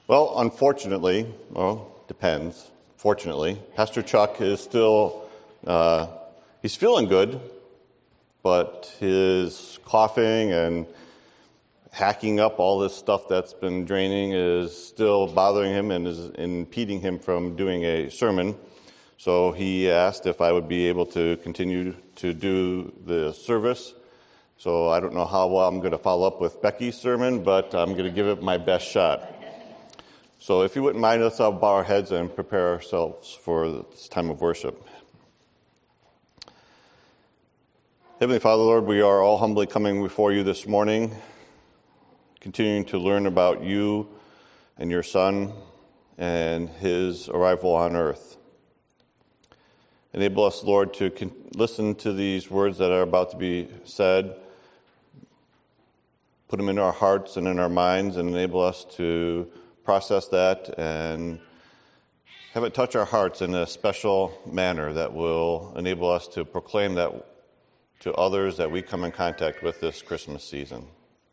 Well, unfortunately, depends. Fortunately, Pastor Chuck is still, he's feeling good, but his coughing and hacking up all this stuff that's been draining is still bothering him and is impeding him from doing a sermon. So he asked if I would be able to continue to do the service. So I don't know how well I'm going to follow up with Becky's sermon, but I'm going to give it my best shot. So if you wouldn't mind, let's all bow our heads and prepare ourselves for this time of worship. Heavenly Father, Lord, we are all humbly coming before you this morning, continuing to learn about you and your Son and his arrival on earth. Enable us, Lord, to listen to these words that are about to be said, put them in our hearts and in our minds, and enable us to process that and have it touch our hearts in a special manner that will enable us to proclaim that to others that we come in contact with this Christmas season.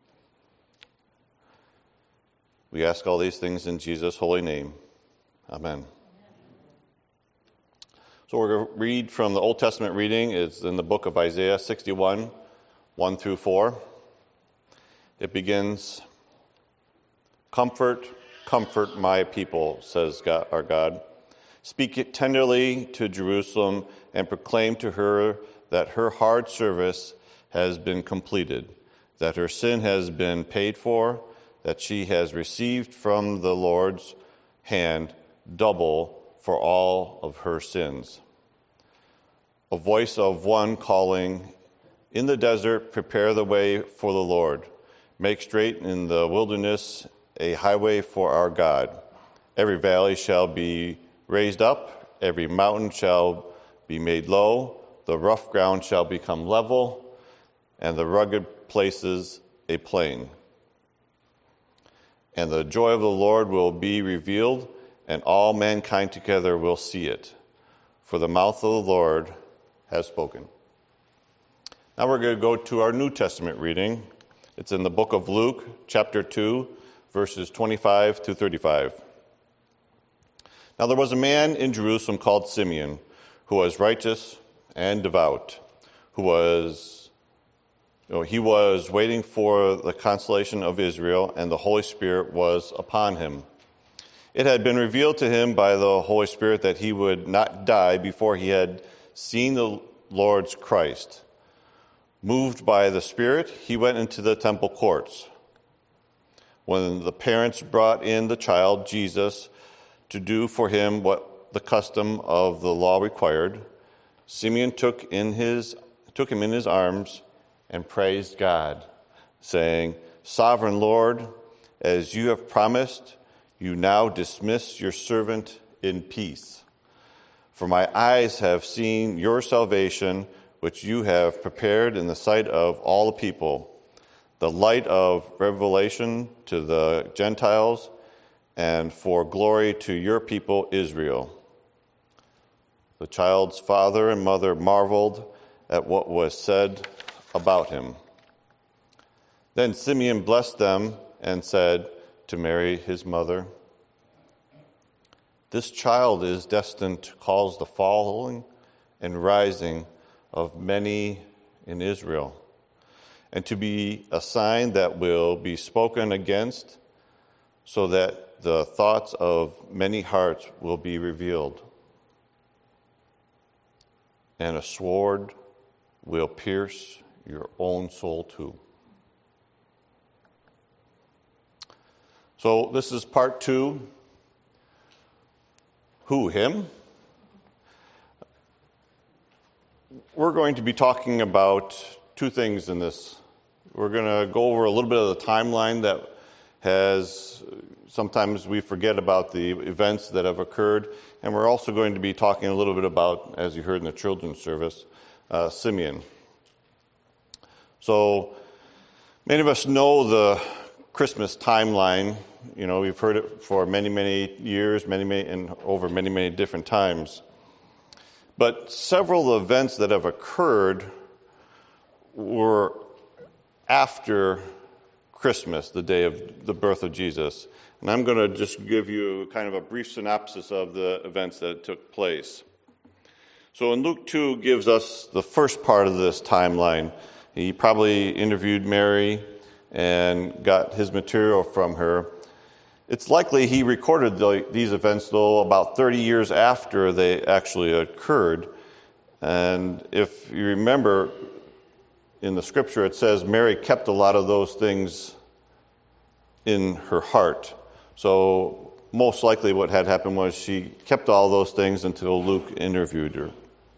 We ask all these things in Jesus' holy name. Amen. So we're going to read from the Old Testament reading. It's in the book of Isaiah 61, 1 through 4. It begins, "Comfort, comfort my people, says God, our God. Speak it tenderly to Jerusalem and proclaim to her that her hard service has been completed, that her sin has been paid for, that she has received from the Lord's hand double for all of her sins. A voice of one calling, 'In the desert, prepare the way for the Lord. Make straight in the wilderness a highway for our God. Every valley shall be raised up, every mountain shall be made low, the rough ground shall become level, and the rugged places a plain. And the joy of the Lord will be revealed, and all mankind together will see it. For the mouth of the Lord has spoken." Now we're going to go to our New Testament reading. It's in the book of Luke, chapter 2, verses 25 to 35. "Now there was a man in Jerusalem called Simeon, who was righteous and devout, he was waiting for the consolation of Israel, and the Holy Spirit was upon him. It had been revealed to him by the Holy Spirit that he would not die before he had seen the Lord's Christ. Moved by the Spirit, he went into the temple courts. When the parents brought in the child, Jesus, to do for him what the custom of the law required, Simeon took him in his arms and praised God, saying, 'Sovereign Lord, as you have promised, you now dismiss your servant in peace. For my eyes have seen your salvation, which you have prepared in the sight of all the people, the light of revelation to the Gentiles, and for glory to your people Israel.' The child's father and mother marveled at what was said about him. Then Simeon blessed them and said to Mary, his mother, 'This child is destined to cause the falling and rising of many in Israel, and to be a sign that will be spoken against, so that the thoughts of many hearts will be revealed. And a sword will pierce your own soul too.'" So this is part 2. Who, him? We're going to be talking about 2 things in this. We're going to go over a little bit of the timeline that sometimes we forget about the events that have occurred, and we're also going to be talking a little bit about, as you heard in the children's service, Simeon. So many of us know the Christmas timeline. You know, we've heard it for many, many years, and over many, many different times. But several events that have occurred were after Christmas, the day of the birth of Jesus. And I'm going to just give you kind of a brief synopsis of the events that took place. So in Luke 2 gives us the first part of this timeline. He probably interviewed Mary and got his material from her. It's likely he recorded these events, though, about 30 years after they actually occurred. And if you remember, in the scripture it says Mary kept a lot of those things in her heart. So most likely what had happened was she kept all those things until Luke interviewed her.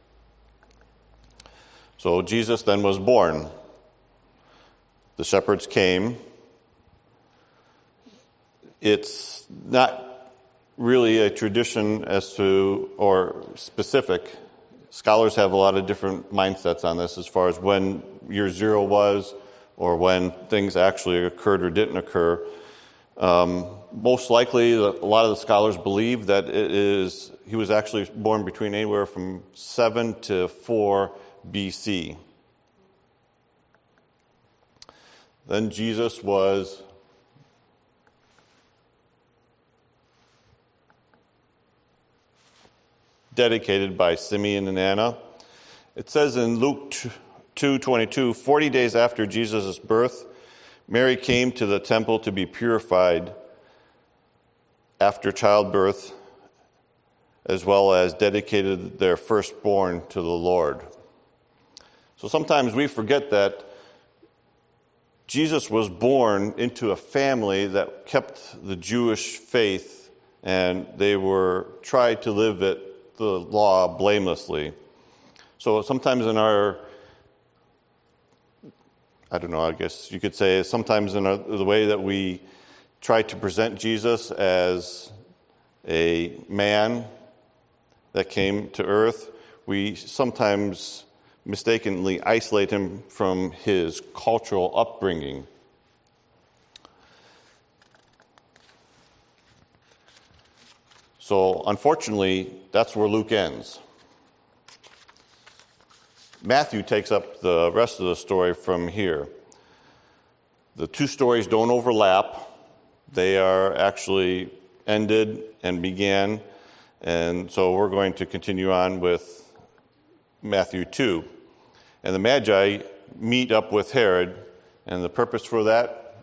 So Jesus then was born. The shepherds came. It's not really a tradition as to, or specific. Scholars have a lot of different mindsets on this as far as when year zero was or when things actually occurred or didn't occur. Most likely, a lot of the scholars believe that he was actually born between anywhere from 7 to 4 BC. Then Jesus was dedicated by Simeon and Anna. It says in Luke 2:22, 40 days after Jesus' birth, Mary came to the temple to be purified after childbirth, as well as dedicated their firstborn to the Lord. So sometimes we forget that Jesus was born into a family that kept the Jewish faith, and they tried to live the law blamelessly. So sometimes in our, I guess you could say sometimes in the way that we try to present Jesus as a man that came to earth, we sometimes mistakenly isolate him from his cultural upbringing. So unfortunately, that's where Luke ends. Matthew takes up the rest of the story from here. The two stories don't overlap. They are actually ended and began. And so we're going to continue on with Matthew 2. And the Magi meet up with Herod, and the purpose for that,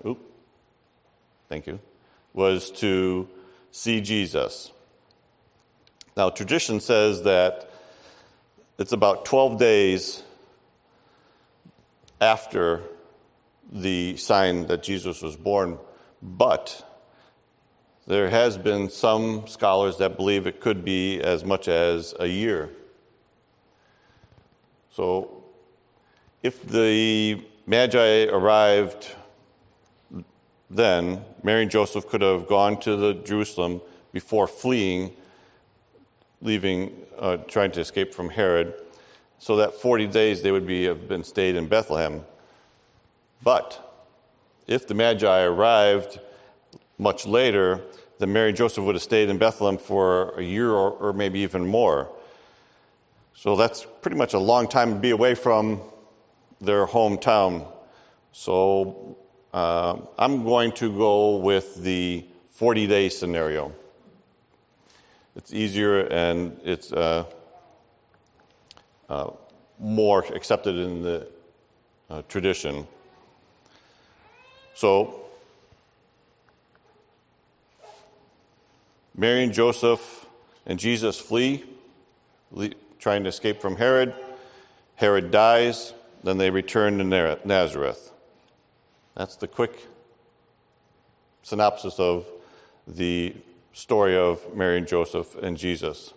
was to see Jesus. Now, tradition says that it's about 12 days after the sign that Jesus was born, but there has been some scholars that believe it could be as much as a year. So, if the Magi arrived then, Mary and Joseph could have gone to Jerusalem before fleeing, trying to escape from Herod, so that 40 days they would have been stayed in Bethlehem. But if the Magi arrived much later, then Mary and Joseph would have stayed in Bethlehem for a year or maybe even more. So that's pretty much a long time to be away from their hometown. So I'm going to go with the 40-day scenario. It's easier and it's more accepted in the tradition. So Mary and Joseph and Jesus flee, trying to escape from Herod. Herod dies, then they return to Nazareth. That's the quick synopsis of the story of Mary and Joseph and Jesus.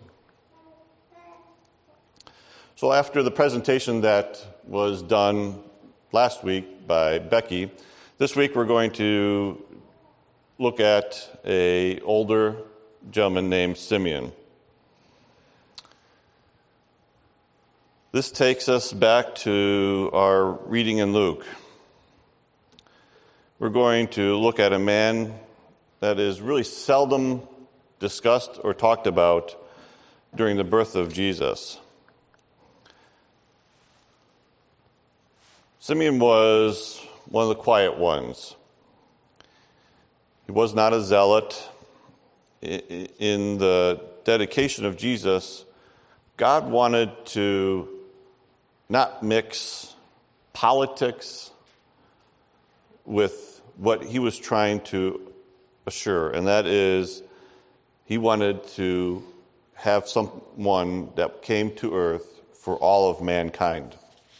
So after the presentation that was done last week by Becky, this week we're going to look at an older gentleman named Simeon. This takes us back to our reading in Luke. We're going to look at a man that is really seldom discussed or talked about during the birth of Jesus. Simeon was one of the quiet ones. He was not a zealot. In the dedication of Jesus, God wanted to not mix politics with what he was trying to assure, and that is he wanted to have someone that came to earth for all of mankind.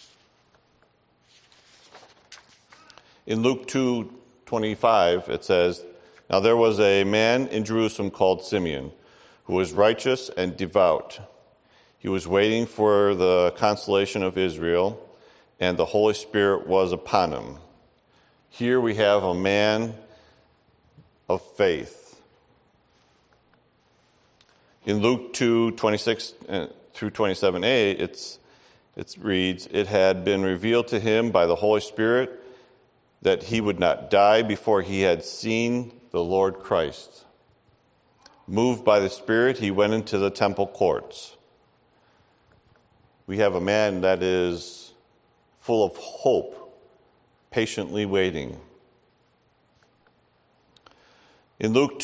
In Luke 2:25, it says, "Now there was a man in Jerusalem called Simeon, who was righteous and devout. He was waiting for the consolation of Israel, and the Holy Spirit was upon him." Here we have a man of faith. In Luke 2:26 through 27a, it reads, "It had been revealed to him by the Holy Spirit that he would not die before he had seen the Lord Christ. Moved by the Spirit, he went into the temple courts." We have a man that is full of hope, patiently waiting. In Luke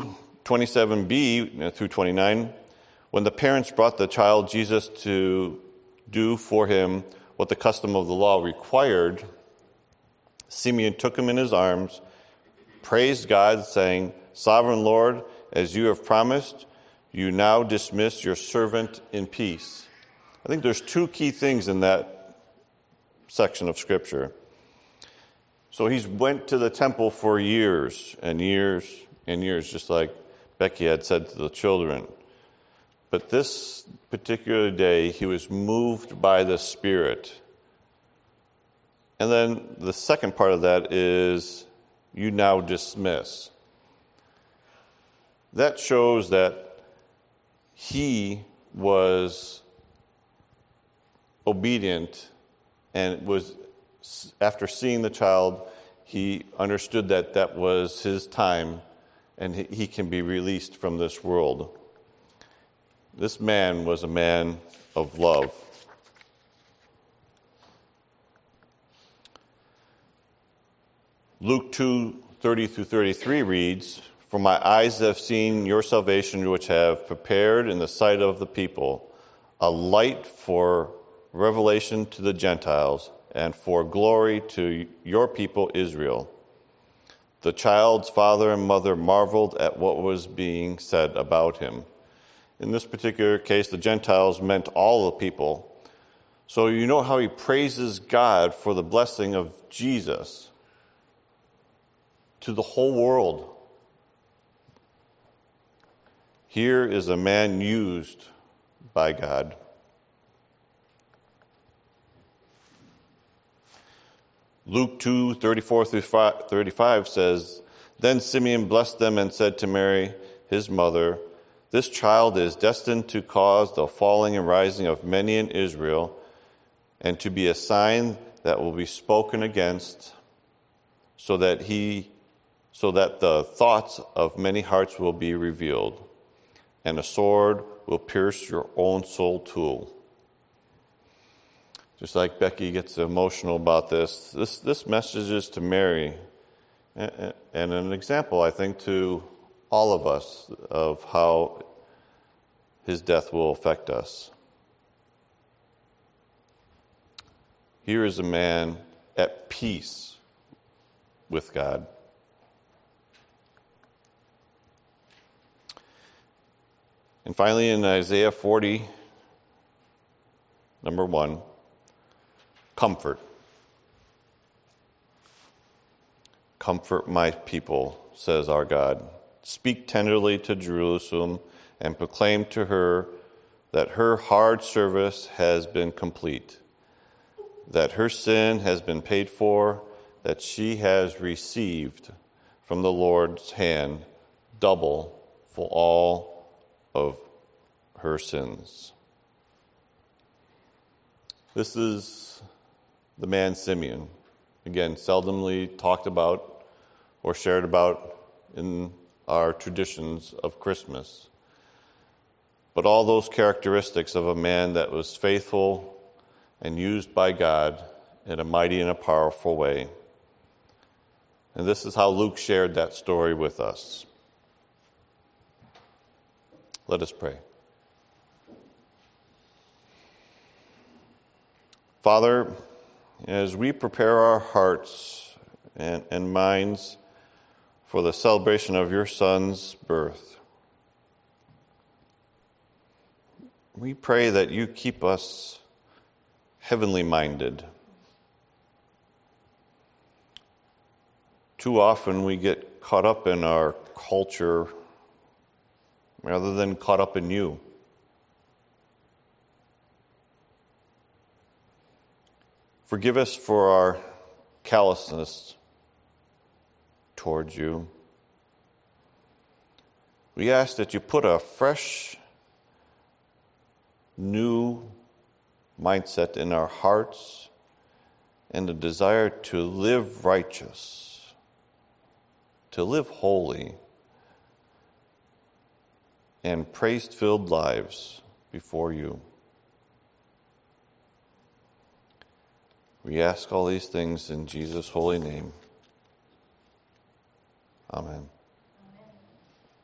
2:27b through 29, when the parents brought the child Jesus to do for him what the custom of the law required, Simeon took him in his arms, praised God, saying, "Sovereign Lord, as you have promised, you now dismiss your servant in peace." I think there's two key things in that section of Scripture. So he's went to the temple for years and years and years, just like Becky had said to the children. But this particular day, he was moved by the Spirit. And then the second part of that is, you now dismiss. That shows that he was obedient, and was, after seeing the child, he understood that that was his time, and he can be released from this world. This man was a man of love. Luke 2:30 through 33 reads, "For my eyes have seen your salvation, which have prepared in the sight of the people, a light for revelation to the Gentiles, and for glory to your people Israel." The child's father and mother marveled at what was being said about him. In this particular case, the Gentiles meant all the people. So you know how he praises God for the blessing of Jesus to the whole world. Here is a man used by God. Luke 2:34 through 35 says, "Then Simeon blessed them and said to Mary, his mother, 'This child is destined to cause the falling and rising of many in Israel, and to be a sign that will be spoken against, so that the thoughts of many hearts will be revealed, and a sword will pierce your own soul too.'" Just like Becky gets emotional about this message is to Mary, and an example, I think, to all of us of how his death will affect us. Here is a man at peace with God. And finally, in Isaiah 40, number 1, comfort. "Comfort my people," says our God. "Speak tenderly to Jerusalem and proclaim to her that her hard service has been complete, that her sin has been paid for, that she has received from the Lord's hand double for all of her sins." This is the man Simeon, again, seldomly talked about or shared about in our traditions of Christmas. But all those characteristics of a man that was faithful and used by God in a mighty and a powerful way. And this is how Luke shared that story with us. Let us pray. Father, as we prepare our hearts and minds for the celebration of your Son's birth, we pray that you keep us heavenly minded. Too often we get caught up in our culture rather than caught up in you. Forgive us for our callousness towards you. We ask that you put a fresh, new mindset in our hearts and a desire to live righteous, to live holy, and praise-filled lives before you. We ask all these things in Jesus' holy name. Amen.